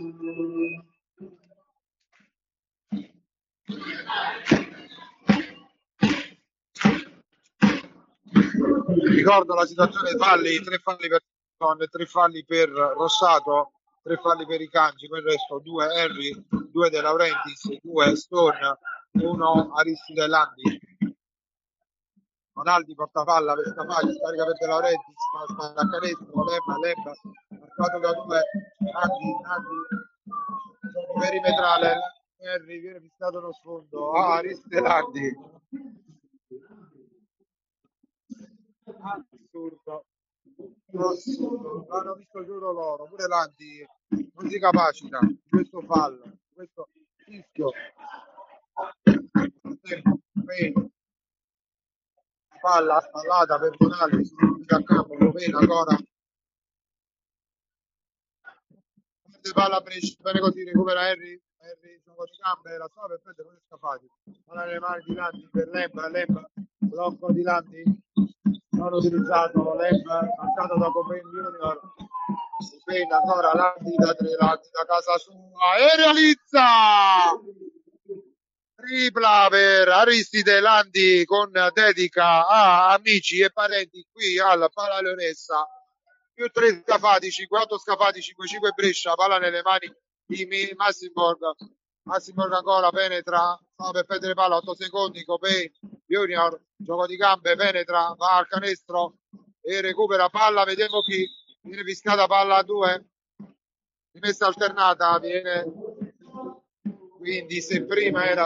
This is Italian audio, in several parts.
Ricordo la situazione falli, 3 falli per Con, 3 falli per Rossato, 3 falli per i Cangi, per il resto 2 Henry, 2 De Laurentiis, 2 Stone, 1 Aristide Landi. Ronaldi porta palla per Scafati, scarica per De Laurentiis, passa da canestro, Lemba, marcato da 2, Nandi, perimetrale, Henry viene fissato uno sfondo, Aristide Landi. Assurdo, l'hanno visto giuro loro, pure Landi non si capacita di questo fallo, di questo rischio. Palla spallata per Tonali, a campo, Lovena ancora. Palla bene così, recupera Henry gioco di gambe, la sua per prendere, non è Scafati. Palla nelle mani di Landi per Lemba, blocco di Landi, non utilizzato, Lemba, marcato da Copen Junior. Copen ancora Landi da 3, Landi da casa sua e realizza! Tripla per Aristide Landi con dedica a amici e parenti qui al Pala Leonessa. Più 3 Scafati, 5-8 Scafati, 5-5 Brescia, palla nelle mani di Massimborg. Massimborg ancora penetra, sta per perdere palla, 8 secondi, Copen Junior, gioco di gambe, penetra, va al canestro e recupera palla, vediamo chi viene fiscata, palla a 2, rimessa alternata, viene quindi se prima era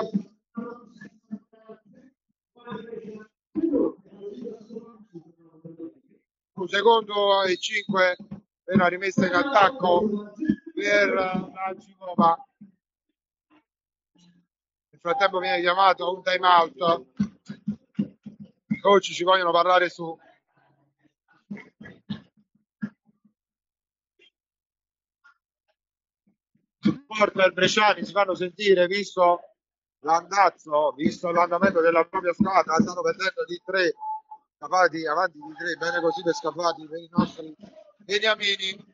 un secondo e 5 per la rimessa in attacco per la Cinova. Nel frattempo viene chiamato un time out, i coach ci vogliono parlare su. Supporter Bresciani si fanno sentire, visto l'andamento della propria squadra, stanno perdendo di 3, Scafati avanti di 3, bene così per Scafati, per i nostri beniamini.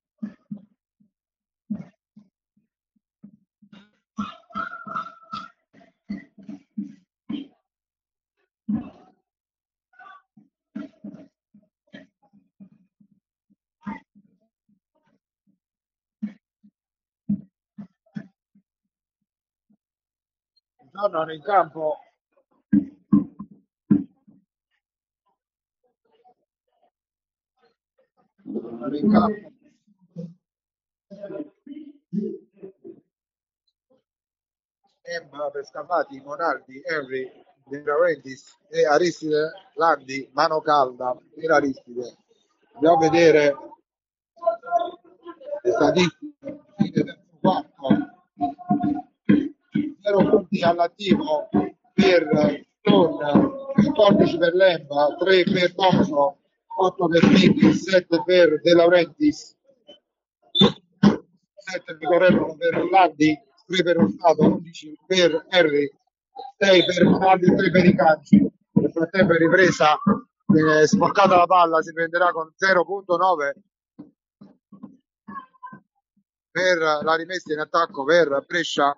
Tornano in campo per Scafati, Monaldi, Henry, De Laurentiis e Aristide Landi, mano calda per Aristide. Andiamo a vedere le statistiche, fine del quarto. 0 punti all'attivo per Stone, 14 per Lemba, 3 per Thompson, 8 per Miki, 7 per De Laurentiis, 7 mi correggono per Landi, 3 per Rossato, 11 per Henry, 6 per Ronaldo e 3 per i Canci. Nel frattempo è ripresa, sporcata la palla, si prenderà con 0.9 per la rimessa in attacco per Brescia.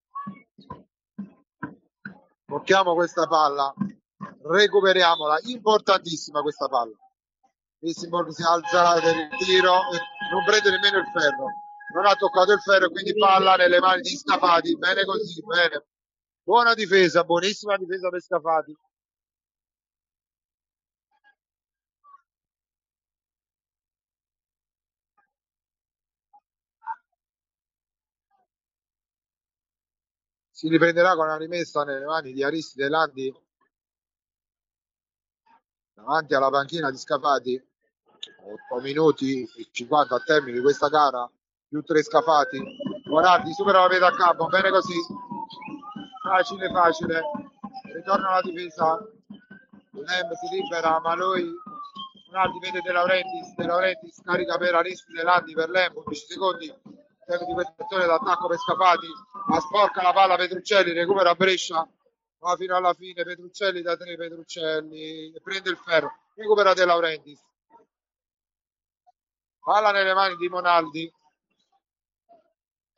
Tocchiamo questa palla, recuperiamola, importantissima questa palla. Missimborg si alza per il tiro e non prende nemmeno il ferro, non ha toccato il ferro, quindi palla nelle mani di Scafati. Bene così, bene, buona difesa, buonissima difesa per Scafati. Si riprenderà con una rimessa nelle mani di Aristide Landi davanti alla panchina di Scafati. 8 minuti e 50 a termine di questa gara, più 3 Scafati. Guardi, supera la metà campo, bene così, facile, ritorna alla difesa, Lemb si libera, ma lui Ronaldi vede De Laurentiis carica per Aristide Landi per Lemb, 11 secondi, tempo di questa azione d'attacco per Scafati, ma sporca la palla Petruccelli, recupera Brescia, va fino alla fine, Petruccelli da 3, Petruccelli prende il ferro, recupera De Laurentiis, palla nelle mani di Monaldi,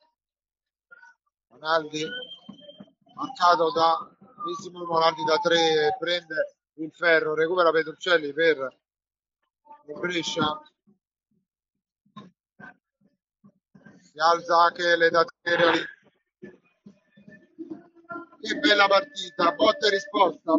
Monaldi marcato da Missimo Monaldi da 3, prende il ferro, recupera Petruccelli per Brescia, si alza anche le da 3. Che bella partita, botta e risposta,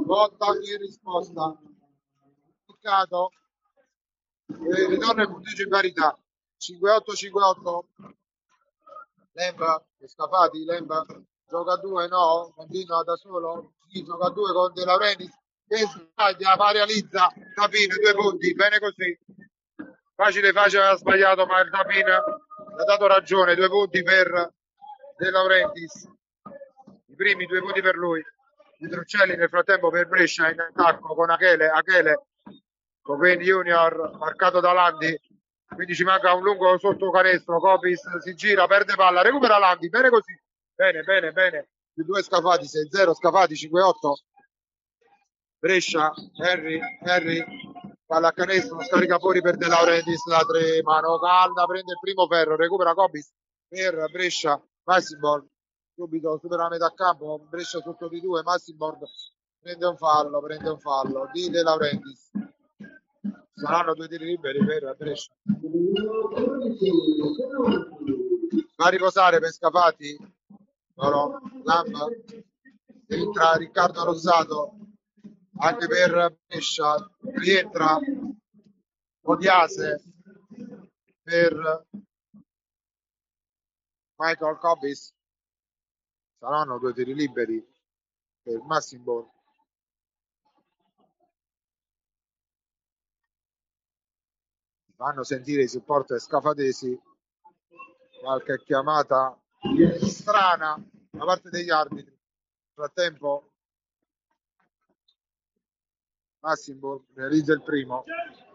peccato, ritorno ai punteggio in parità, 5-8-5-8. Lemba, Scafati, Lemba gioca a 2, no, continua da solo, sì, gioca a 2 con De Laurentiis che sbaglia, ma realizza Tapin, 2 punti, bene così, facile, ha sbagliato, ma il Tapin ha dato ragione, 2 punti per De Laurentiis, i primi 2 punti per lui. Petruccelli nel frattempo per Brescia in attacco con Achele Copen Junior marcato da Landi, quindi ci manca un lungo sotto canestro. Copis si gira, perde palla, recupera Landi, bene così, bene, più 2 Scafati, 6-0, Scafati 5-8. Brescia, Henry palla a canestro, scarica fuori per De Laurentiis da 3, mano calda, prende il primo ferro, recupera Copis per Brescia, Massimborg subito supera la metà campo, Brescia sotto di 2, Massimborg prende un fallo di De Laurentiis, saranno 2 tiri liberi per Brescia. Va a riposare per Scafati, no, Lamba, entra Riccardo Rossato anche per Brescia, rientra Odiase per Michael Copis, saranno 2 tiri liberi per Massimborg. Fanno sentire i supporter scafatesi, qualche chiamata strana da parte degli arbitri. Nel frattempo Massimborg realizza il primo.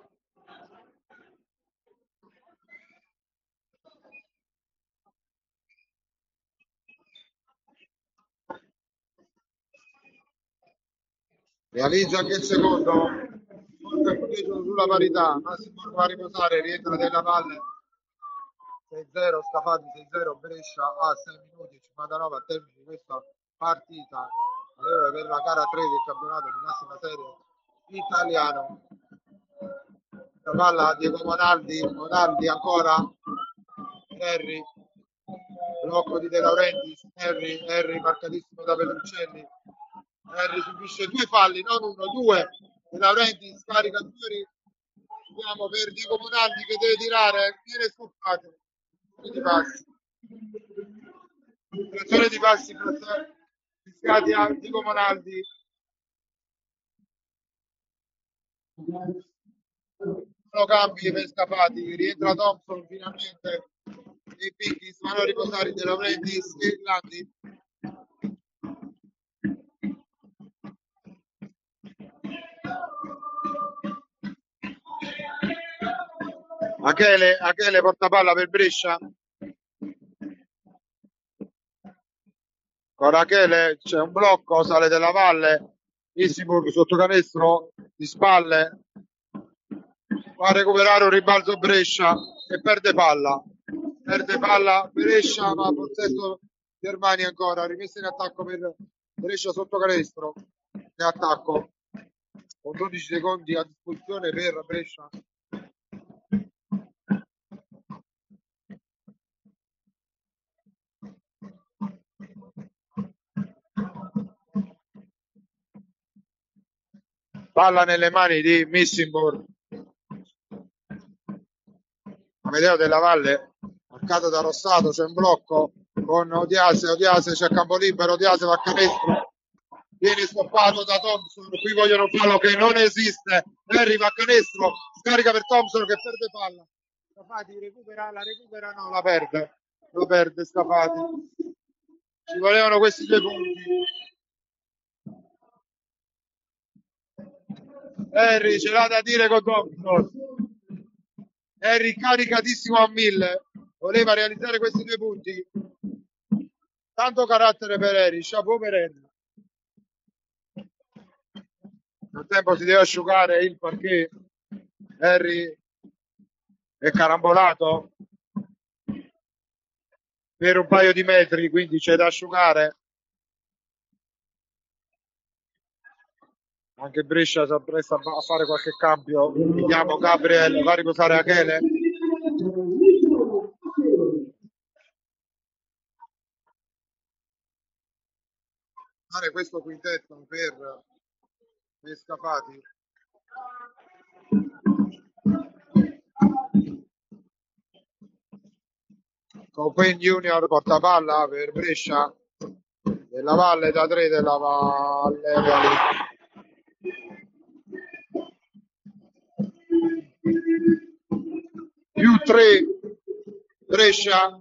Realizza anche il secondo, sulla parità, Massimborg va a riposare, rientra della Valle, 6-0, Scafati 6-0, Brescia a 6 minuti e 59 al termine di questa partita, per la gara 3 del campionato di massima serie italiano. La palla a Diego Monaldi ancora, Henry, blocco di De Laurentiis, Henry marcatissimo da Petruccelli, Henry subisce 2 falli, non 1, 2. De Laurentiis scarica fuori, andiamo per Diego Monaldi che deve tirare, viene scoppato di passi, frazione di passi fiscati a Diego Monaldi. Sono cambi per Scafati, rientra Thompson finalmente e Pickis vanno a riposare De Laurentiis e Landi. Achele porta palla per Brescia, con Achele c'è un blocco, sale della Valle, Issiburg sotto canestro di spalle, va a recuperare un ribalzo Brescia e perde palla Brescia, ma possesso Germania ancora, rimessa in attacco per Brescia sotto canestro in attacco con 12 secondi a disposizione per Brescia. Palla nelle mani di Missimborg, Amedeo della Valle marcato da Rossato, c'è un blocco con Odiase c'è campo libero, Odiase va a canestro, viene stoppato da Thompson, qui vogliono un fallo che non esiste, Henry va a canestro, scarica per Thompson che perde palla, Scafati la recupera, no, la perde Scafati, ci volevano questi 2 punti. Henry ce l'ha da dire con Thompson, Henry caricatissimo a 1000, voleva realizzare questi 2 punti, tanto carattere per Henry, chapeau per Henry. Nel tempo si deve asciugare il parquet, Henry è carambolato, per un paio di metri, quindi c'è da asciugare. Anche Brescia si appresta a fare qualche cambio. Vediamo Gabriel, va a riposare Achele. Fare questo quintetto per Scafati. Copen Junior porta palla per Brescia della Valle da 3 della Valle. Più 3 Brescia.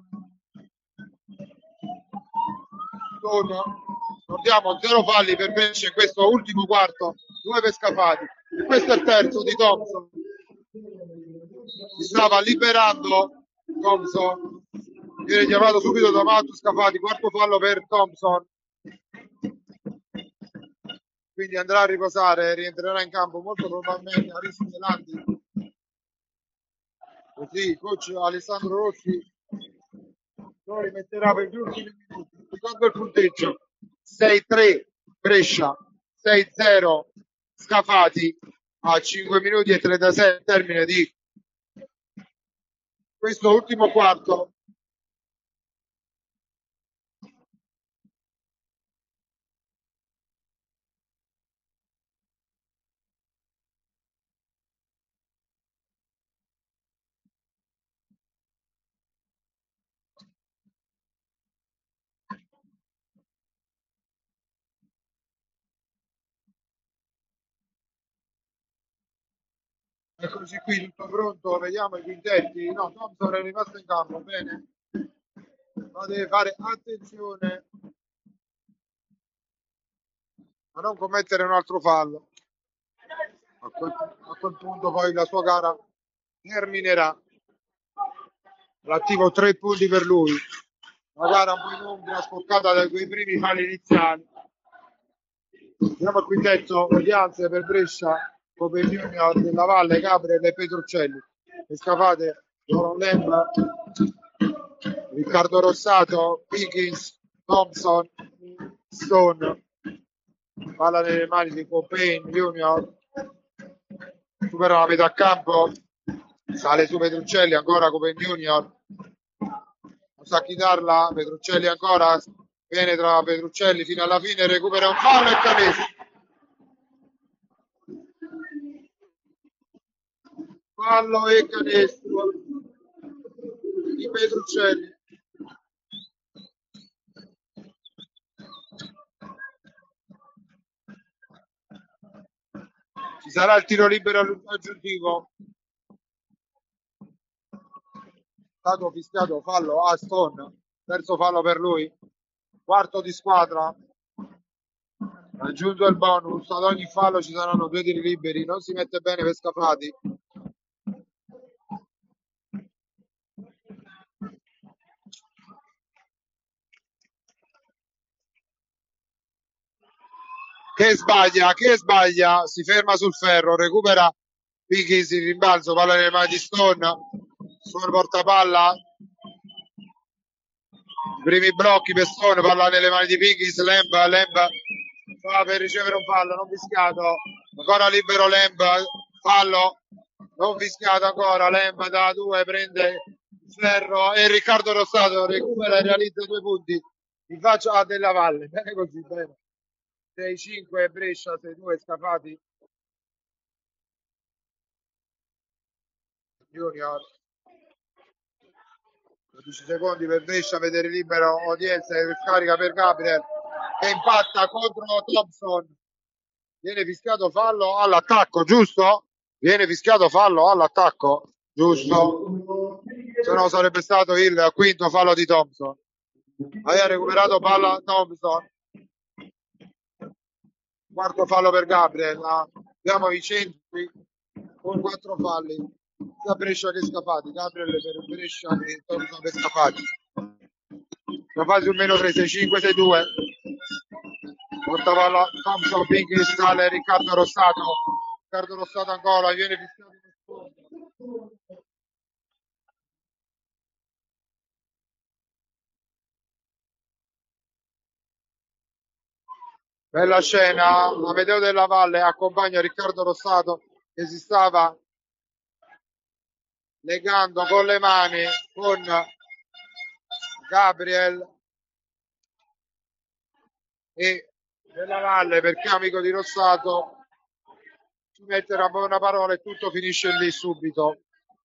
Ricordiamo 0 falli per Brescia in questo ultimo quarto, 2 per Scafati. Questo è il terzo di Thompson. Si stava liberando Thompson, viene chiamato subito da Mato Scafati, quarto fallo per Thompson, quindi andrà a riposare, rientrerà in campo molto probabilmente Arissi Melandi, così coach Alessandro Rossi lo rimetterà per gli ultimi minuti. Secondo il punteggio 6-3 Brescia, 6-0 Scafati a 5 minuti e 36 al termine di questo ultimo quarto. Eccoci qui, tutto pronto, vediamo i quintetti. No, Thompson è rimasto in campo, bene. Ma deve fare attenzione a non commettere un altro fallo. A quel punto poi la sua gara terminerà. L'attivo 3 punti per lui. La gara un po' in ombra, scoccata da quei primi falli iniziali. Andiamo al quintetto, Odianze per Brescia, Copen Junior della Valle, Gabriel e Petruccelli. E Scafate, Doron Lemba, Riccardo Rossato, Pickens, Thompson, Stone. Palla nelle mani di Copen Junior. Supera la metà campo. Sale su Petruccelli, ancora Copen Junior. Non sa chi darla, Petruccelli ancora. Penetra Petruccelli fino alla fine, recupera un fallo e canestro. Fallo e canestro di Petruccelli. Ci sarà il tiro libero aggiuntivo. Stato fischiato fallo a Stone, terzo fallo per lui, quarto di squadra. Aggiunto il bonus, ad ogni fallo ci saranno 2 tiri liberi, non si mette bene per Scafati. Che sbaglia, si ferma sul ferro, recupera Pickens il rimbalzo, palla nelle mani di Stone, Stone porta palla, i primi blocchi per Stone, palla nelle mani di Pickens, Lemba fa per ricevere un fallo, non fischiato, ancora libero Lemba, fallo, non fischiato ancora, Lemba da 2 prende il ferro e Riccardo Rossato recupera e realizza 2 punti in faccia della Valle, bene così, bene. 6-5 Brescia, 6-2 Scafati Junior. 12 secondi per Brescia, vedere libero Odienza e scarica per Gabriel che impatta contro Thompson. Viene fischiato fallo all'attacco, giusto? Viene fischiato fallo all'attacco, giusto? Se no sarebbe stato il quinto fallo di Thompson. Aveva recuperato palla Thompson. Quarto fallo per Gabriel. Abbiamo i centri con 4 falli sia Brescia che Scafati. Gabriel per Brescia e Thompson per Scafati. Scafati su meno 3, 6-5, 6-2. Porta palla Thompson, Pinky sale Riccardo Rossato ancora, viene fischiato. Bella scena, Amedeo Della Valle accompagna Riccardo Rossato che si stava legando con le mani con Gabriel e Della Valle, perché amico di Rossato ci metterà una parola e tutto finisce lì subito.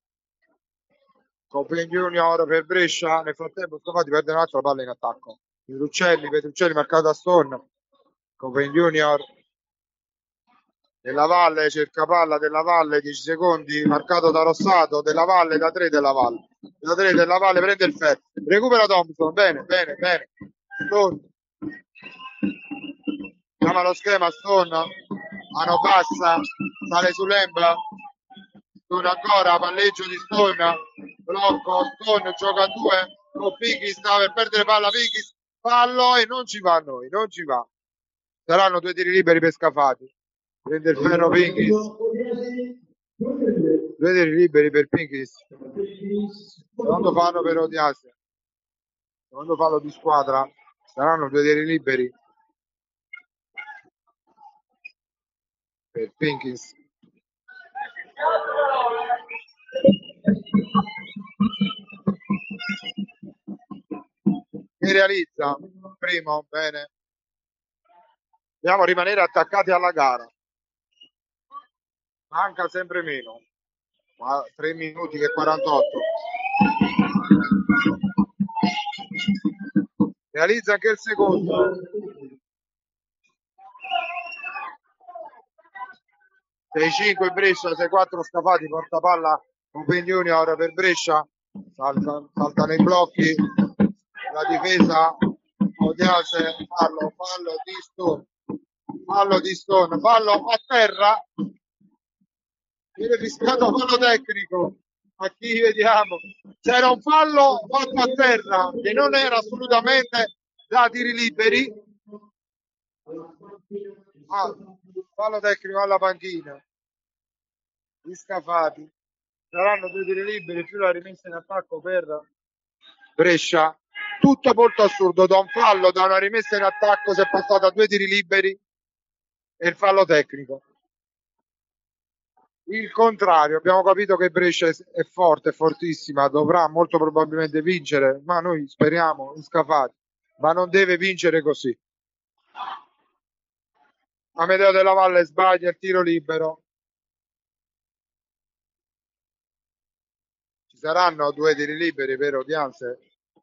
Copen Junior per Brescia, nel frattempo Scafati perde un'altra palla in attacco. Petruccelli marcato da Stone. Copen Junior Della Valle cerca palla, Della Valle 10 secondi, marcato da Rossato, Della Valle da 3 Della Valle. Da 3 Della Valle prende il ferro, recupera Thompson, bene. Stone. Chiama lo schema Stone, mano bassa, sale su Lemba. Stone ancora, palleggio di Stone, blocco, Stone gioca a 2 con Piggy, sta per perdere palla Piggy, fallo e non ci va a noi, non ci va. Saranno 2 tiri liberi per Scafati. Prende il ferro Pinchis. 2 tiri liberi per Pinchis. Secondo fallo per Odiase. Secondo fallo di squadra. Saranno 2 tiri liberi per Pinchis. Si realizza. Primo, bene. Dobbiamo rimanere attaccati alla gara. Manca sempre meno. 3 minuti e 48. Realizza anche il secondo. 6-5 Brescia, 6-4 Scafati, porta palla Open Junior per Brescia, saltano i blocchi, la difesa Odiase, fallo di Stone, fallo a terra, viene fischiato fallo tecnico, a chi vediamo? C'era un fallo fatto a terra che non era assolutamente da tiri liberi. Fallo tecnico alla panchina gli Scafati. Saranno 2 tiri liberi più la rimessa in attacco per Brescia. Tutto molto assurdo, da un fallo, da una rimessa in attacco si è passato a 2 tiri liberi e il fallo tecnico. Il contrario, abbiamo capito che Brescia è forte, è fortissima, dovrà molto probabilmente vincere, ma noi speriamo in Scafati, ma non deve vincere così. Amedeo Della Valle sbaglia il tiro libero. Ci saranno 2 tiri liberi per Odianse?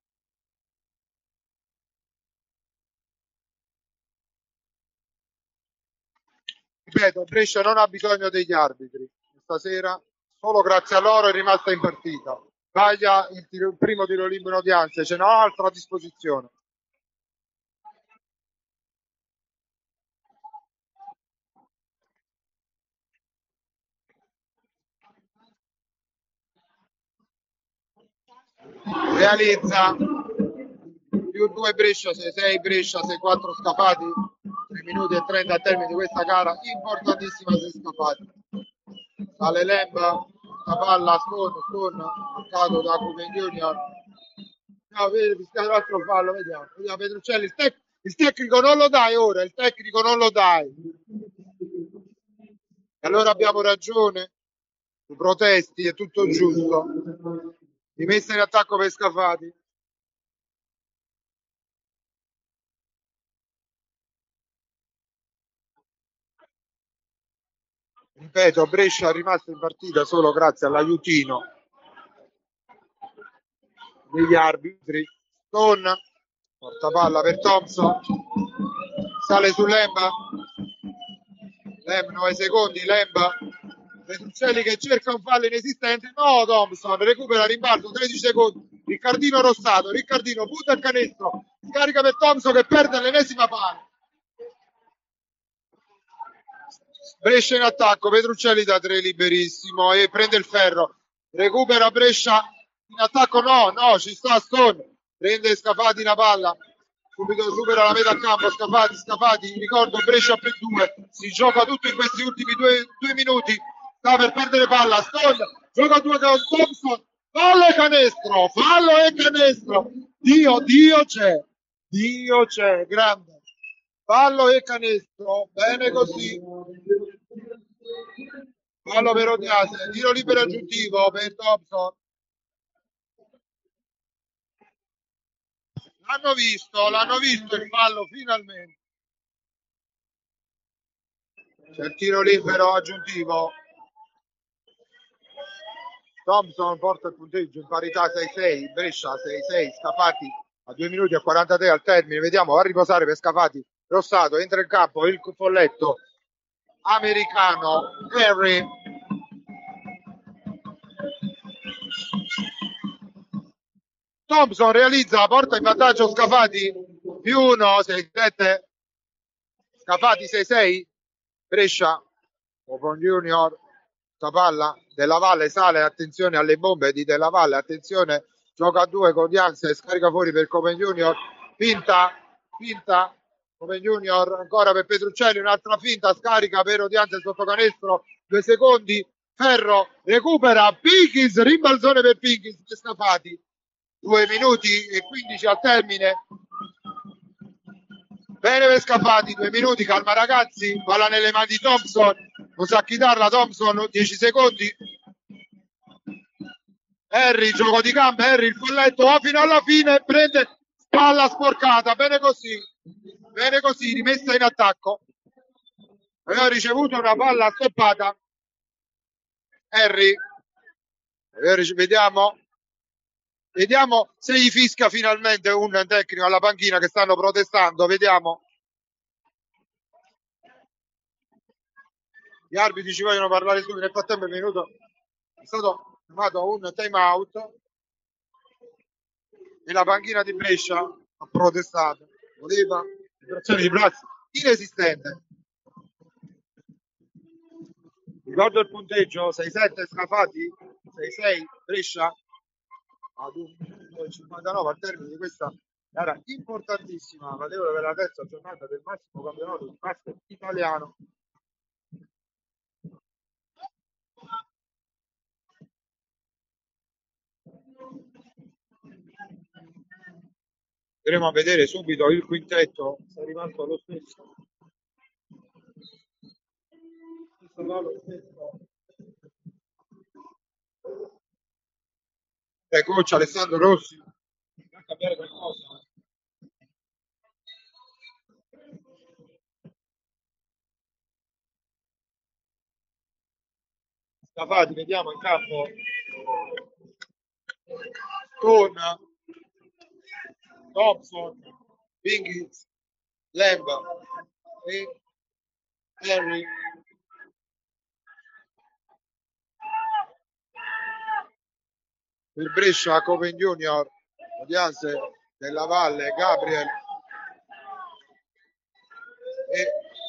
Ripeto, Brescia non ha bisogno degli arbitri. Stasera, solo grazie a loro è rimasta in partita. Sbaglia il primo tiro libero Odianse, ce n'è un'altra a disposizione. Realizza più 2 Brescia, 6 Brescia, 6-4 Scafati, 3 minuti e 30 a termine di questa gara importantissima per Scafati. Sale Lemba, la palla Stone, marcato da Copen Junior. No, vedi, l'altro fallo, vediamo Petruccelli, il tecnico non lo dai ora, il tecnico non lo dai. E allora abbiamo ragione, tu protesti, è tutto giusto. Rimessa in attacco per Scafati. Ripeto, Brescia è rimasto in partita solo grazie all'aiutino degli arbitri. Stone, porta palla per Thompson, sale su Lemba, 9 secondi, Lemba, Petruccelli che cerca un fallo inesistente, no, Thompson recupera rimbalzo, 13 secondi, Riccardino Rossato, Riccardino butta il canestro, scarica per Thompson che perde l'ennesima palla. Brescia in attacco, Petruccelli da 3 liberissimo e prende il ferro, recupera Brescia in attacco, no, ci sta Stone, prende Scafati una palla, subito supera la metà campo, Scafati, ricordo Brescia per 2, si gioca tutto in questi ultimi due minuti, sta per perdere palla, Stone, gioca a 2 con Thompson, fallo e canestro, Dio c'è, grande. fallo e canestro, bene così. Fallo per Odiase, tiro libero aggiuntivo per Thompson. L'hanno visto il fallo finalmente. C'è il tiro libero aggiuntivo. Thompson porta il punteggio in parità 6-6, Brescia 6-6, Scafati a 2 minuti e 43 al termine. Vediamo, va a riposare per Scafati. Rossato, entra in campo il folletto americano Harry. Thompson realizza, porta in vantaggio Scafati, più 1, 6-7. Scafati 6-6, Brescia, Open Junior, palla Della Valle sale, attenzione alle bombe di Della Valle, attenzione, gioca a 2 con Dianze, scarica fuori per Copen Junior, finta, Copen Junior ancora per Petruccelli, un'altra finta, scarica per Dianze sotto canestro, 2 secondi, Ferro recupera, Pinkins, rimbalzone per Pinkins, Scafati, 2 minuti e 15 al termine. Bene per Scafati, 2 minuti, calma ragazzi, palla nelle mani di Thompson, non sa chi darla Thompson, 10 secondi. Harry, gioco di gambe, Harry, il folletto va fino alla fine, prende palla sporcata, bene così, rimessa in attacco. Aveva ricevuto una palla stoppata. Harry, vediamo se gli fischia finalmente un tecnico alla panchina che stanno protestando, vediamo. Gli arbitri ci vogliono parlare subito, nel frattempo è stato chiamato un time out e la panchina di Brescia ha protestato, voleva vibrazione di braccio inesistente. Ricordo il punteggio, 6-7 Scafati, 6-6 Brescia ad 1,59 al termine di questa gara importantissima, valevole per la terza giornata del massimo campionato di basket italiano. Andremo a vedere subito il quintetto, se è rimasto lo stesso. Coach Alessandro Rossi a cambiare qualcosa. Scafati, vediamo in campo con Thompson, Pinkins, Lemba e Henry. Per Brescia, Copen Junior, Odiase, Della Valle, Gabriel e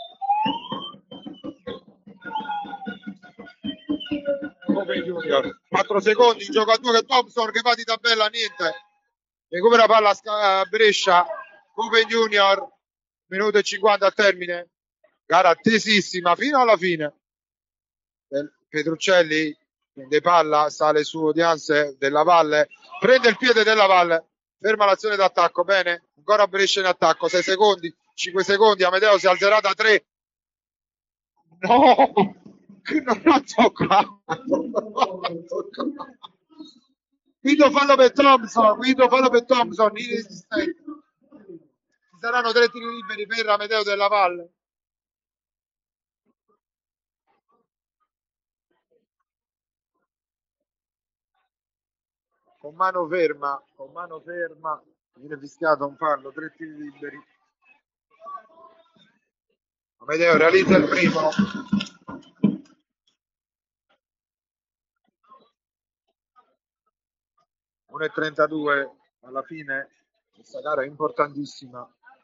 Copen Junior. 4 secondi, gioca a 2 che Thompson che va di tabella, niente. Recupera palla a Brescia, Copen Junior, minuto e 50 al termine. Gara tesissima fino alla fine. Petruccelli prende palla, sale su Dianze, Della Valle, prende il piede Della Valle, ferma l'azione d'attacco, bene, ancora Brescia in attacco, 6 secondi, 5 secondi, Amedeo si alzerà da 3. No, non ha toccato. Guido fallo per Thompson, inesistente. Ci saranno 3 tiri liberi per Amedeo Della Valle. Con mano ferma, viene fischiato un fallo, 3 tiri liberi. Amedeo realizza il primo. Uno e 32 alla fine, questa gara è importantissima.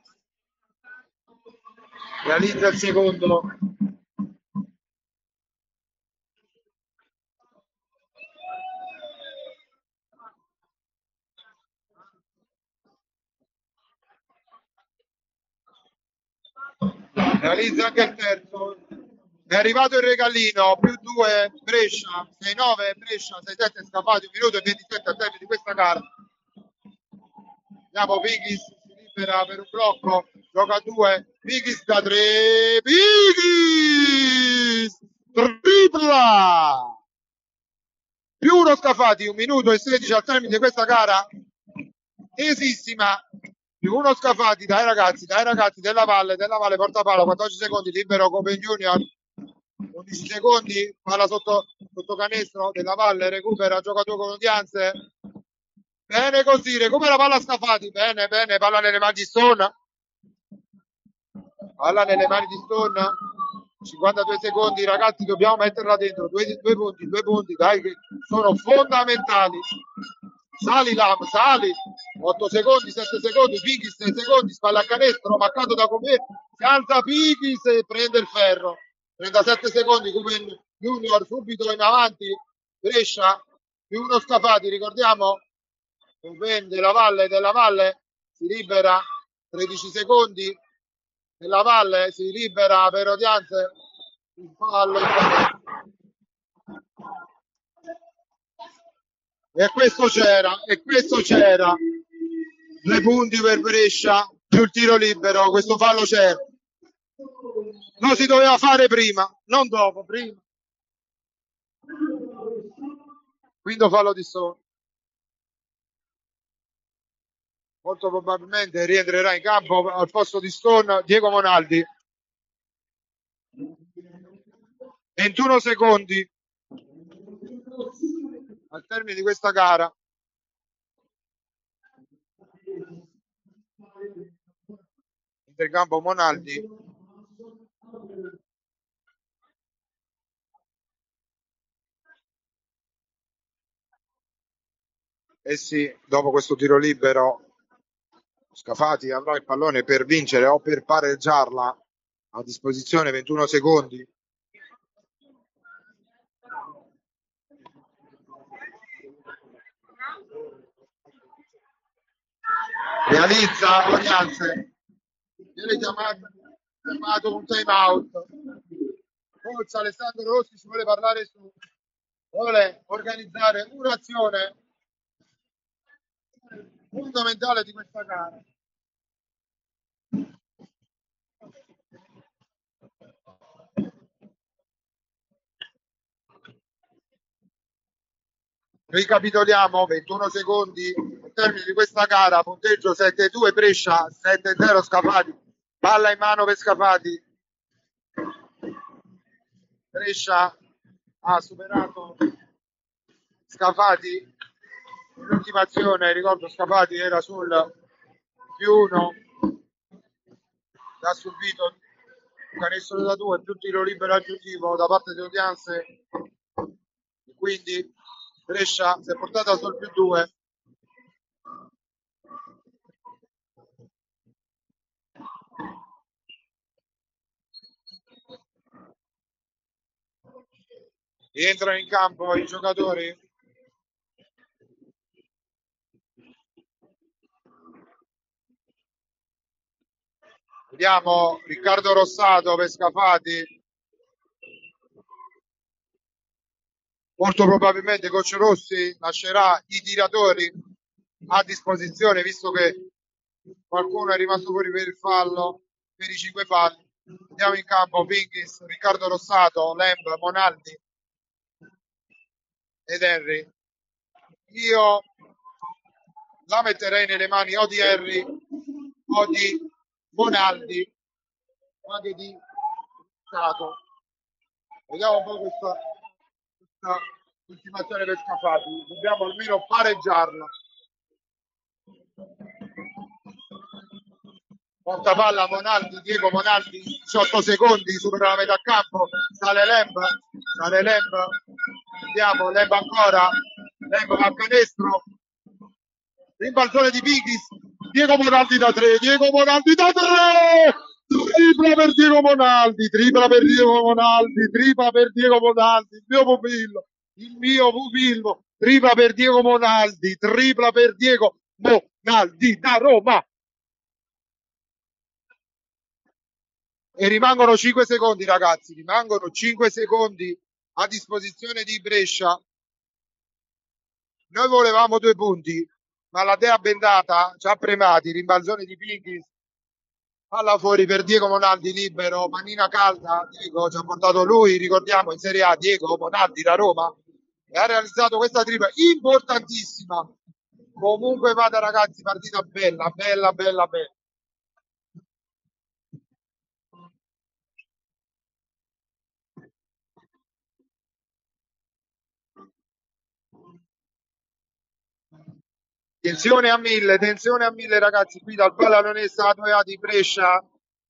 Realizza il secondo. Realizza anche il terzo. È arrivato il regalino, più 2 Brescia, 6-9 Brescia, 6-7 Scafati, 1 minuto e 27 al termine di questa gara. Andiamo, Pinkins si libera per un blocco, gioca a 2, Bighis da 3, Bighis! Tripla! Più uno Scafati, 1 minuto e 16 al termine di questa gara tesissima. Più uno Scafati dai ragazzi della Valle porta palla, 14 secondi, libero come Junior, 11 secondi, palla sotto canestro della Valle, recupera, gioca 2 con Odianze. Bene così, recupera palla Scafati, bene, palla nelle mani di Stone. Palla nelle mani di Stone. 52 secondi, ragazzi, dobbiamo metterla dentro. Due punti, dai, che sono fondamentali. Sali Lam, sali. 8 secondi, 7 secondi, Pichis 6 secondi, spalla a canestro, marcato da Come. Si alza Pichis e prende il ferro. 37 secondi, Come Junior subito in avanti. Brescia, più uno Scafati, ricordiamo. Come della Valle, si libera. 13 secondi. Della Valle si libera per Odianze, il fallo e questo c'era 2 punti per Brescia più il tiro libero, questo fallo c'era, lo si doveva fare prima, non dopo, prima. Quinto fallo di Stone. Molto probabilmente rientrerà in campo al posto di Stone Diego Monaldi. 21 secondi al termine di questa gara. Intercampo Monaldi. Eh sì, dopo questo tiro libero Scafati avrà il pallone per vincere o per pareggiarla, a disposizione 21 secondi. Realizza Odianze, viene chiamato un time out. Forza Alessandro Rossi ci vuole parlare vuole organizzare un'azione fondamentale di questa gara. Ricapitoliamo, 21 secondi al termine di questa gara, punteggio 7-2 Brescia, 7-0 Scafati, palla in mano per Scafati. Brescia ha superato Scafati nell'ultima azione, ricordo Scafati era sul +1, ha subito un canestro da 2 più tiro libero aggiuntivo da parte di Odianze, quindi Brescia si è portata sul +2. Rientrano in campo i giocatori. Vediamo Riccardo Rossato per Scafati. Molto probabilmente Coach Rossi lascerà i tiratori a disposizione, visto che qualcuno è rimasto fuori per il fallo, per i 5 falli. Andiamo in campo Pinkis, Riccardo Rossato, Lemb, Monaldi ed Henry. Io la metterei nelle mani o di Henry o di Monaldi o anche di Rossato. Vediamo un po' questa ultimazione per Scafati, dobbiamo almeno pareggiarla. Porta palla Monaldi, Diego Monaldi, 18 secondi, supera la metà campo, sale Lemb, andiamo, Lemb ancora, Lemb va a canestro, rimbalzone di Pichis, Diego Monaldi da 3, tripla per Diego Monaldi, il mio pupillo, tripla per Diego Monaldi da Roma. E rimangono 5 secondi, ragazzi, rimangono 5 secondi a disposizione di Brescia. Noi volevamo 2 punti, ma la dea bendata, ci ha premati, rimbalzone di Pinchis, palla fuori per Diego Monaldi libero, manina calda, Diego ci ha portato lui, ricordiamo in Serie A Diego Monaldi da Roma e ha realizzato questa tripla importantissima. Comunque vada ragazzi, partita bella, bella, bella, bella. Tensione a mille ragazzi, qui dal Pallanonese A2A di Brescia.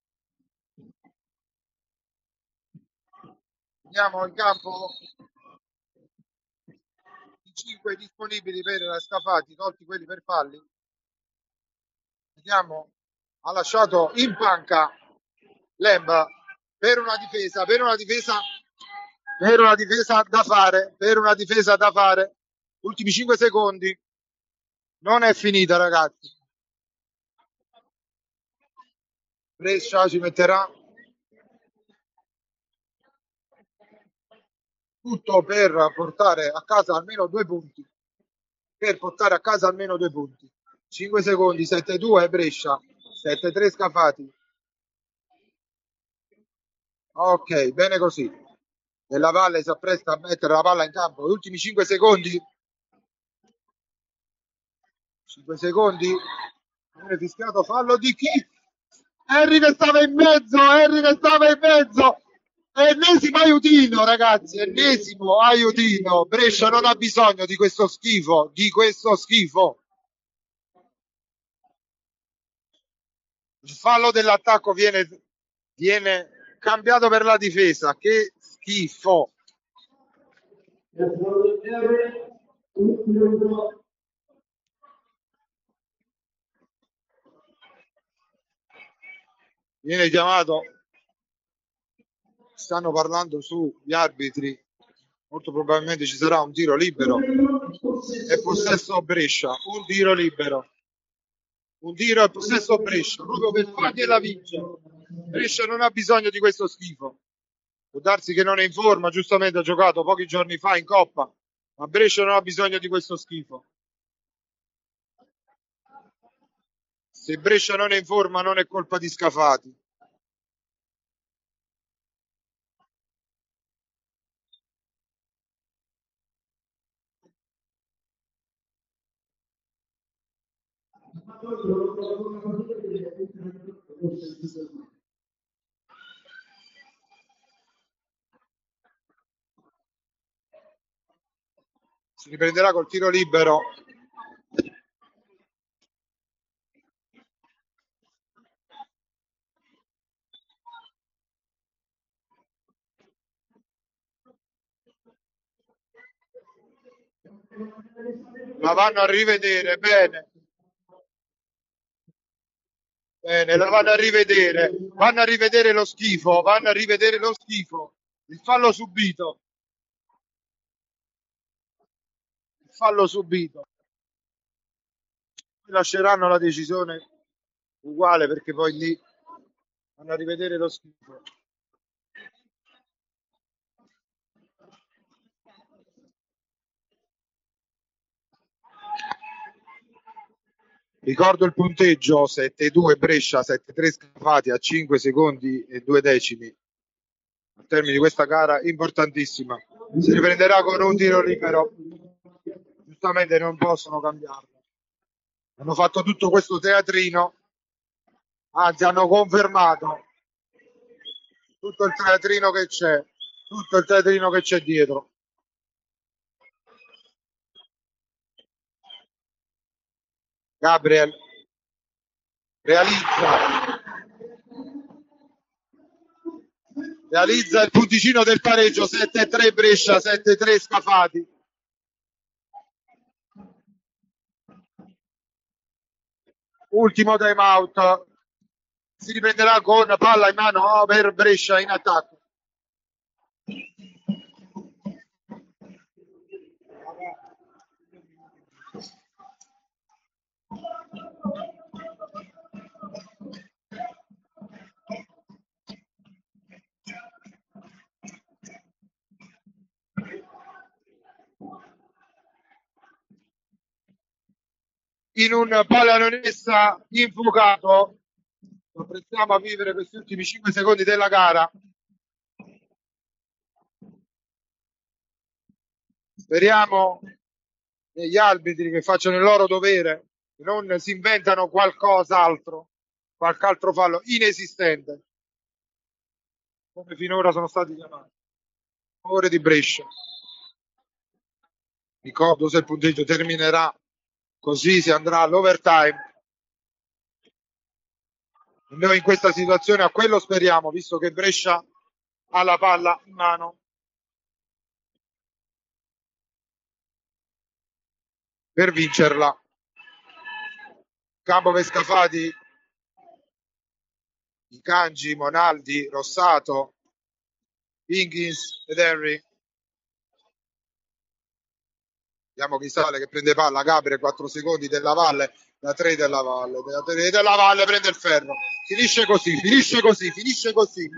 Andiamo in campo, i 5 disponibili per Scafati, tolti quelli per falli. Vediamo, ha lasciato in panca Lemba per una difesa, per una difesa da fare. Ultimi 5 secondi. Non è finita, ragazzi. Brescia ci metterà tutto per portare a casa almeno 2 punti. Per portare a casa almeno 2 punti. 5 secondi, 7-2 Brescia, 7-3 Scafati. Ok, bene così. Della Valle si appresta a mettere la palla in campo. Gli ultimi 5 secondi. 5 secondi. Viene fischiato fallo di chi? Henry che stava in mezzo, Henry che stava in mezzo. Ennesimo aiutino, ragazzi, ennesimo aiutino. Brescia non ha bisogno di questo schifo, di questo schifo. Il fallo dell'attacco viene cambiato per la difesa. Che schifo. Viene chiamato, stanno parlando sugli arbitri, molto probabilmente ci sarà un tiro libero e possesso Brescia, un tiro libero, un tiro e possesso Brescia, proprio per fargliela vincere. Brescia non ha bisogno di questo schifo. Può darsi che non è in forma, giustamente ha giocato pochi giorni fa in Coppa, ma Brescia non ha bisogno di questo schifo. Se Brescia non è in forma non è colpa di Scafati. Si riprenderà col tiro libero. La vanno a rivedere bene. Bene, la vanno a rivedere lo schifo, vanno a rivedere lo schifo. Il fallo subito. Il fallo subito. Lasceranno la decisione uguale perché poi lì vanno a rivedere lo schifo. Ricordo il punteggio 7-2 Brescia, 7-3 Scafati a 5 secondi e 2 decimi al termine di questa gara importantissima. Si riprenderà con un tiro libero. Giustamente non possono cambiarlo. Hanno fatto tutto questo teatrino, anzi hanno confermato tutto il teatrino che c'è, tutto il teatrino che c'è dietro. Gabriel realizza il punticino del pareggio, 7-3 Brescia, 7-3 Scafati. Ultimo time out, si riprenderà con palla in mano per Brescia in attacco. in un pallaionessa infuocato. Apprezziamo a vivere questi ultimi 5 secondi della gara. Speriamo negli arbitri che facciano il loro dovere, che non si inventano qualcos'altro, qualche altro fallo inesistente, come finora sono stati chiamati. Favore di Brescia. Ricordo, se il punteggio terminerà così, si andrà all'overtime. Noi in questa situazione a quello speriamo, visto che Brescia ha la palla in mano per vincerla. Campo Vescafati, Kanji, Monaldi, Rossato, Higgins ed Henry. Vediamo chi sale, che prende palla. Gabriel, 4 secondi della Valle, da 3 della Valle, da 3 della Valle prende il ferro. Finisce così, finisce così, finisce così.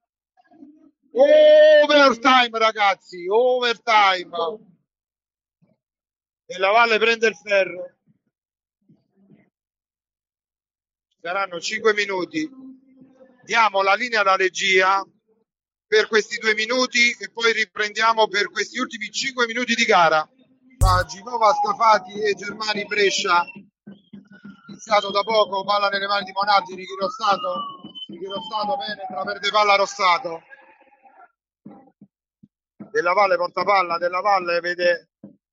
Overtime, ragazzi, overtime. Della Valle prende il ferro. Saranno 5 minuti. Diamo la linea alla regia per questi 2 minuti e poi riprendiamo per questi ultimi 5 minuti di gara. Givova, Scafati e Germani Brescia, iniziato da poco, palla nelle mani di Monaldi, Ricky Rossato penetra, perde palla Rossato. Della Valle porta palla, Della Valle vede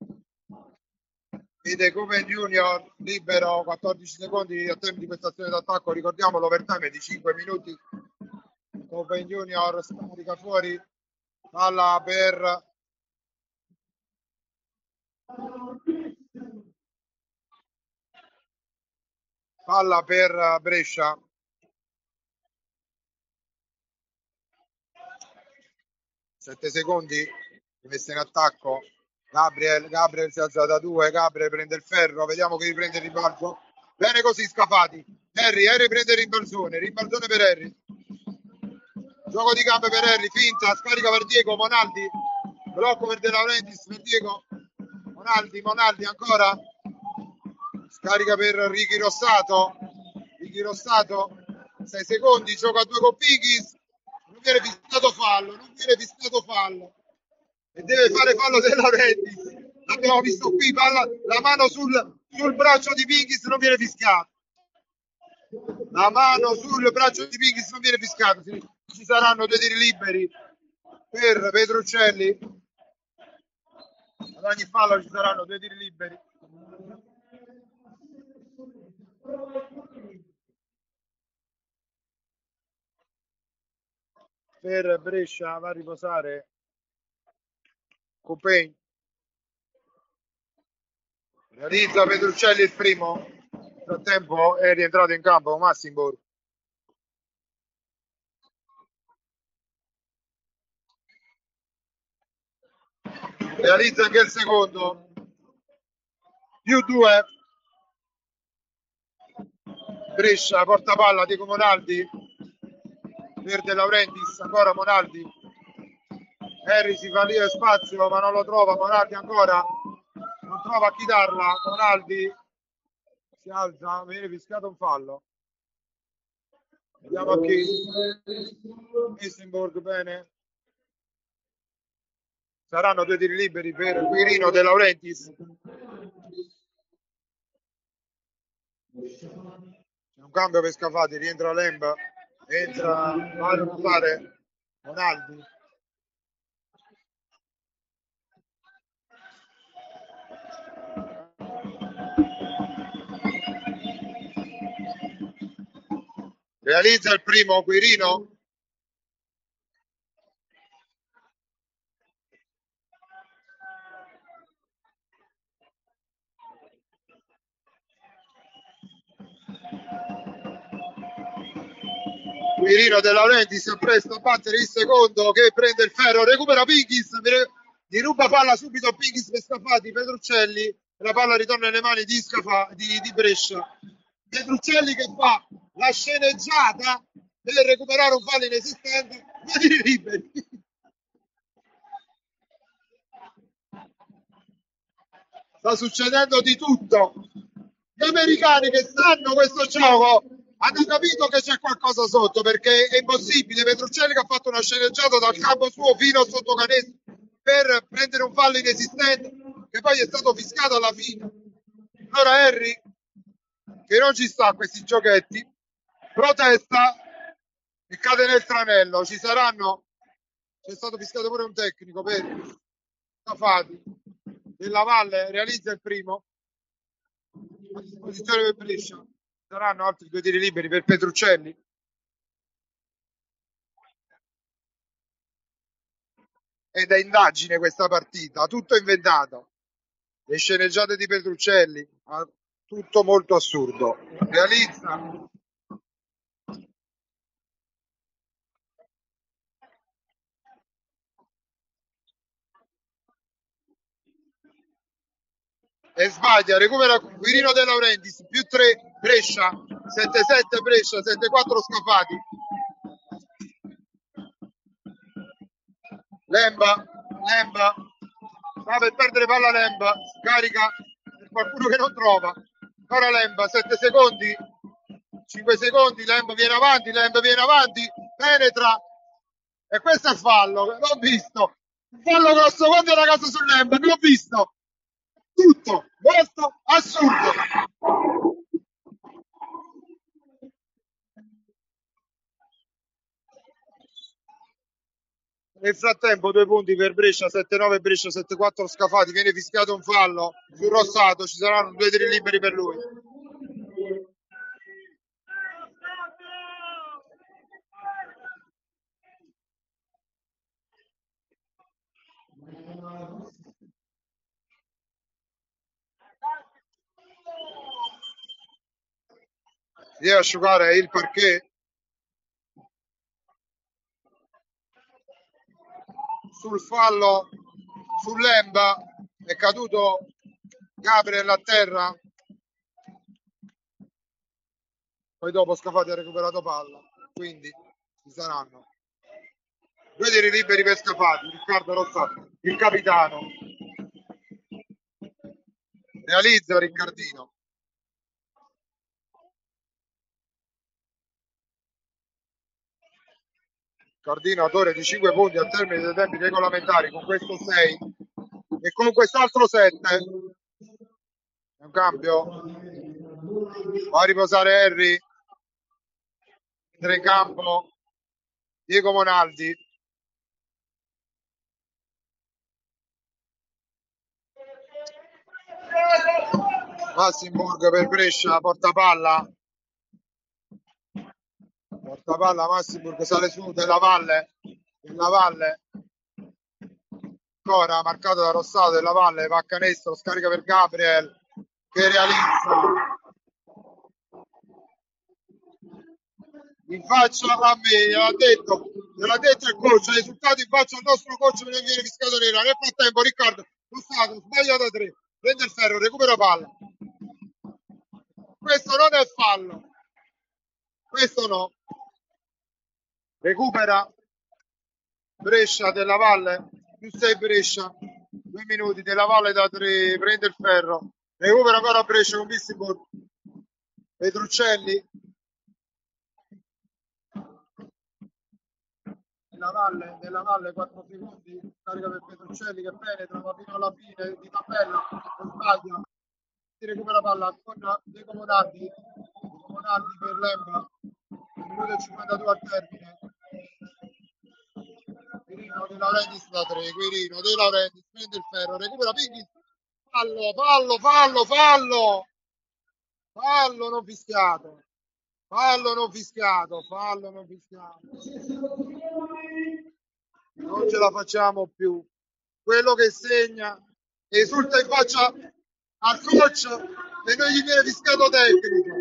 come Junior libero, 14 secondi al termine di questa azione d'attacco. Ricordiamo l'overtime di 5 minuti. Open Junior scarica fuori palla per Brescia. 7 secondi messa in attacco. Gabriel si alza da 2, Gabriel prende il ferro, vediamo chi riprende il rimbalzo. Bene così, Scafati. Harry prende il rimbalzone per Harry. Gioco di gambe per Harry, finta, scarica per Diego, Monaldi, blocco per De Laurentiis, per Diego, Monaldi ancora, scarica per Ricky Rossato, 6 secondi, gioca a 2 con Pichis, non viene fissato fallo, e deve fare fallo De Laurentiis, l'abbiamo visto qui, la mano sul braccio di Pichis non viene fischiato. La mano sul braccio di Pichis non viene fiscato. Ci saranno 2 tiri liberi per Petruccelli. Ad ogni fallo ci saranno 2 tiri liberi. Per Brescia va a riposare Copain. Realizza Petruccelli il primo. Nel frattempo è rientrato in campo Massimborg. Realizza anche il secondo. Più 2. Brescia, porta palla Diego Monaldi per De Laurentiis, ancora Monaldi. Harry si fa lì spazio ma non lo trova, Monaldi ancora non trova a chi darla. Monaldi si alza, viene fiscato un fallo. Vediamo a chi. Messenborg, bene. Saranno 2 tiri liberi per Quirino De Laurentiis. C'è un cambio per Scafati, rientra Lemba, entra Mario Musare, Monaldi. Realizza il primo Quirino. Quirino De Laurentiis si appresta a battere il secondo, che prende il ferro, recupera Pichis, gli ruba palla subito Pichis per Scafati, Petruccelli, la palla ritorna nelle mani di Brescia. Petruccelli che fa la sceneggiata per recuperare un fallo inesistente, 2 tiri liberi. Sta succedendo di tutto Gli americani che sanno questo gioco hanno capito che c'è qualcosa sotto, perché è impossibile. Petruccelli che ha fatto una sceneggiata dal campo suo fino sotto canestro per prendere un fallo inesistente che poi è stato fiscato alla fine. Allora Henry, che non ci sta a questi giochetti, protesta e cade nel tranello. Ci saranno, c'è stato fiscato pure un tecnico per Scafati della Valle, realizza il primo a disposizione per Brescia. Saranno altri 2 tiri liberi per Petruccelli. Ed è indagine questa partita, tutto inventato. Le sceneggiate di Petruccelli, tutto molto assurdo. Realizza e sbaglia, recupera Quirino De Laurentiis, più 3 Brescia, 7-7 Brescia, 7-4 Scafati. Lemba, sta per perdere palla Lemba, scarica per qualcuno che non trova. Ora Lemba, 7 secondi, 5 secondi, Lemba viene avanti, penetra. E questo è fallo, l'ho visto. Un fallo grosso, quando era casa sul Lemba, non l'ho visto. Tutto, molto assurdo. Nel frattempo 2 punti per Brescia, 7-9 Brescia, 7-4 Scafati, viene fischiato un fallo su Rossato, ci saranno 2 tiri liberi per lui. Si deve asciugare il parquet. Sul fallo sull'Emba è caduto Gabriel a terra, poi dopo Scafati ha recuperato palla, quindi ci saranno 2 tiri liberi per Scafati. Riccardo Rossato, il capitano, realizza Riccardino. Cardino autore di 5 punti al termine dei tempi regolamentari, con questo 6 e con quest'altro 7. È un cambio, va a riposare Henry, entra in campo Diego Monaldi. Massimburg per Brescia, porta palla Massimburg, sale su della Valle, ancora marcato da Rossato, della Valle va a canestro, scarica per Gabriel che realizza in faccia a me, gliel'ha detto il coach, il risultato in faccia al nostro coach non viene fiscato nera. Nel frattempo Riccardo Rossato sbaglia da 3, prende il ferro, recupera palla. Questo non è fallo, questo no. Recupera Brescia della Valle, più 6 Brescia, 2 minuti, della Valle da 3, prende il ferro, recupera ancora Brescia con Bissibor, Petruccelli, della Valle 4 secondi, carica per Petruccelli che penetra, ma fino alla fine di tabella, non sbaglia, si recupera palla con Diego Monardi per Lemba, 1 minuto e 52 al termine. Quirino De Laurentiis da 3, Quirino De Laurentiis prende il ferro, recupera Pinghi, fallo non fischiato, non ce la facciamo più. Quello che segna esulta in faccia al coach e non gli viene fischiato tecnico.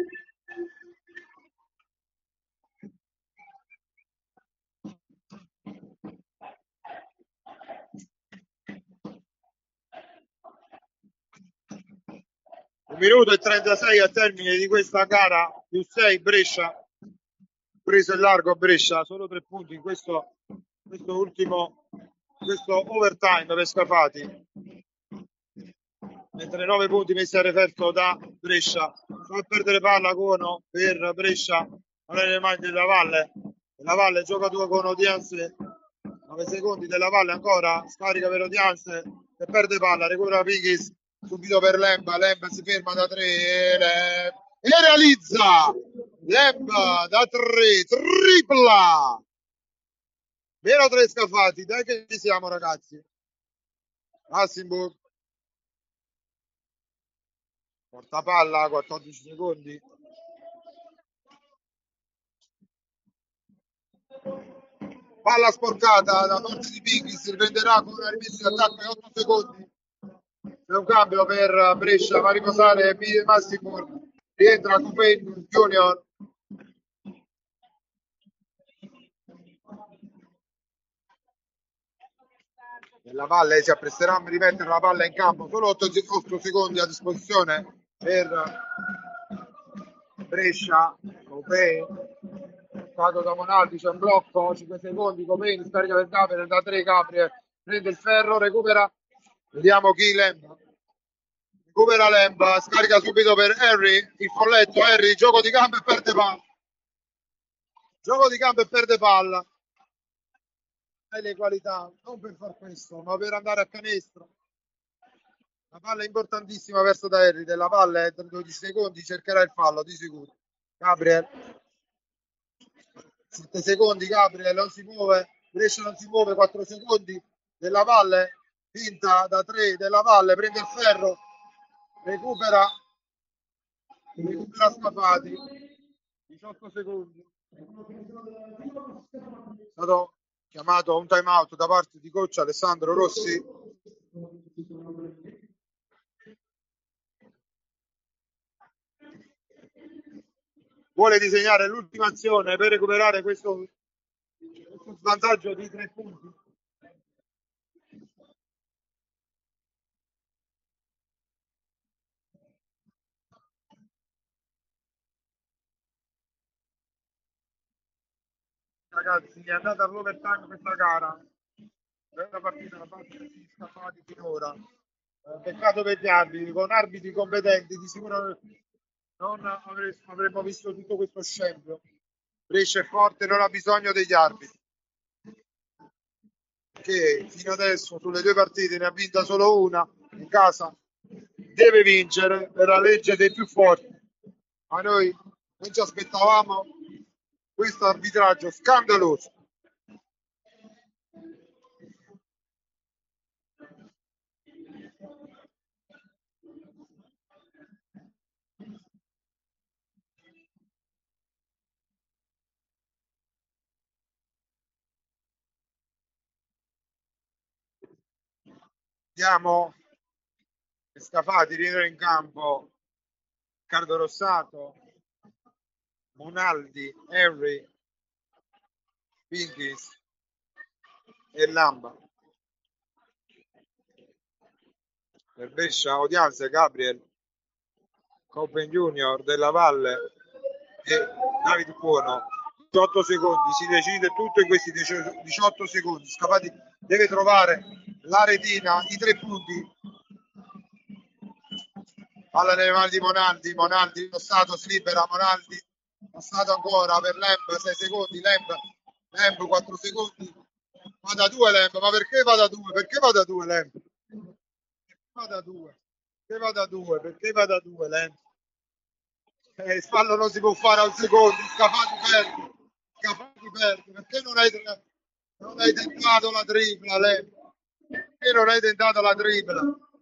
Un minuto e 36 al termine di questa gara, più 6 Brescia, preso il largo a Brescia, solo 3 punti in questo ultimo, questo overtime per Scafati. mentre 9 punti messi a referto da Brescia. Fa perdere palla Cono per Brescia, non è nelle mani della Valle. La Valle gioca 2 con Odianse, 9 secondi della Valle ancora, scarica per Odianse e perde palla, recupera Pinghis subito per Lemba, Lemba si ferma da 3 e realizza Lemba da 3, tripla, meno 3 Scafati, dai che ci siamo ragazzi. Assimburg porta palla, 14 secondi. Palla sporcata da parte di Pinghis, si riprenderà con una rimessa di attacco e 8 secondi. C'è un cambio per Brescia, va a riposare Massimo, rientra Coupé Junior. La Valle si appresterà a rimettere la palla in campo, solo 8 secondi a disposizione per Brescia. Coupé stato da Monaldi, c'è un blocco, 5 secondi, Coupé scarica per Gabriel, da 3 Gabriel prende il ferro, recupera, vediamo chi Lemba. Recupera Lemba, scarica subito per Harry, il folletto, Harry, gioco di gambe e perde palla. Gioco di gambe e perde palla. Hai le qualità, non per far questo, ma per andare a canestro. La palla è importantissima verso da Harry, della palla è 12 secondi, cercherà il fallo di sicuro. Gabriel 7 secondi, Gabriel non si muove, Brescia non si muove, 4 secondi della Valle, finta da 3 della Valle, prende il ferro, recupera Scafati, 18 secondi. È stato chiamato a un time out da parte di coach Alessandro Rossi. Vuole disegnare l'ultima azione per recuperare questo svantaggio di 3 punti. Ragazzi, è andata all'overtime questa gara. È una partita di Scafati finora. Peccato per gli arbitri, con arbitri competenti di sicuro non avremmo visto tutto questo scempio. Brescia è forte, non ha bisogno degli arbitri, che fino adesso sulle 2 partite ne ha vinta solo una in casa, deve vincere per la legge dei più forti, ma noi non ci aspettavamo questo arbitraggio scandaloso. Vediamo Scafati rientra in campo, Riccardo Rossato, Monaldi, Henry, Pinghis e Lamba. Per Brescia, Odianse, Gabriel, Copen Junior, Della Valle e Davide Cuono. 18 secondi, si decide tutto in questi 18 secondi. Scafati deve trovare la retina, i 3 punti. Palla nelle mani di Monaldi, Monaldi lo stato si libera, Monaldi passato ancora per Lemb, 6 secondi, Lemb 4 secondi, va da 2 Lemb, ma perché va da 2? Perché va da 2 Lemb? Va da 2, perché va da 2? Perché va da 2 Lemb? Fallo non si può fare a un secondo, Scafati perde, perché non hai tentato la tripla Lemb? Perché non hai tentato la tripla?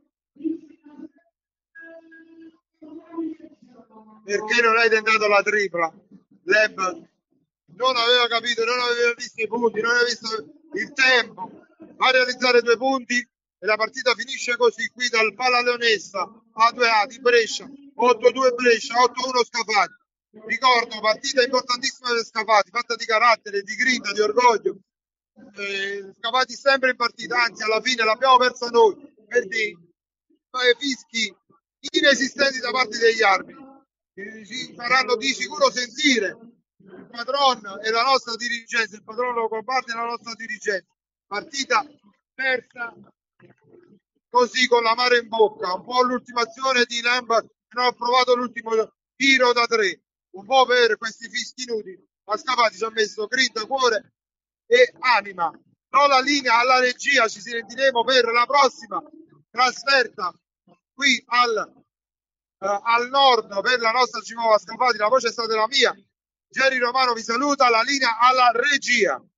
Perché non hai tentato la tripla? Leb non aveva capito, non aveva visto i punti, non aveva visto il tempo. Va a realizzare 2 punti e la partita finisce così qui dal Palla Leonessa A2A di Brescia, 8-2 Brescia, 8-1 Scafati. Ricordo, partita importantissima per Scafati, fatta di carattere, di grinta, di orgoglio. Scafati sempre in partita, anzi alla fine l'abbiamo persa noi per dei fischi inesistenti da parte degli arbitri. Ci faranno di sicuro sentire il padrone e la nostra dirigenza, il padrone Locobardi e la nostra dirigenza. Partita persa così con l'amaro in bocca, un po' l'ultima azione di Lemba che non ha provato l'ultimo tiro da 3, un po' per questi fischi nudi, a Scafati ci ha messo grinta, cuore e anima. Do la linea alla regia, ci sentiremo per la prossima trasferta qui al nord per la nostra Cimova Scafati, la voce è stata la mia. Jerry Romano vi saluta, la linea alla regia.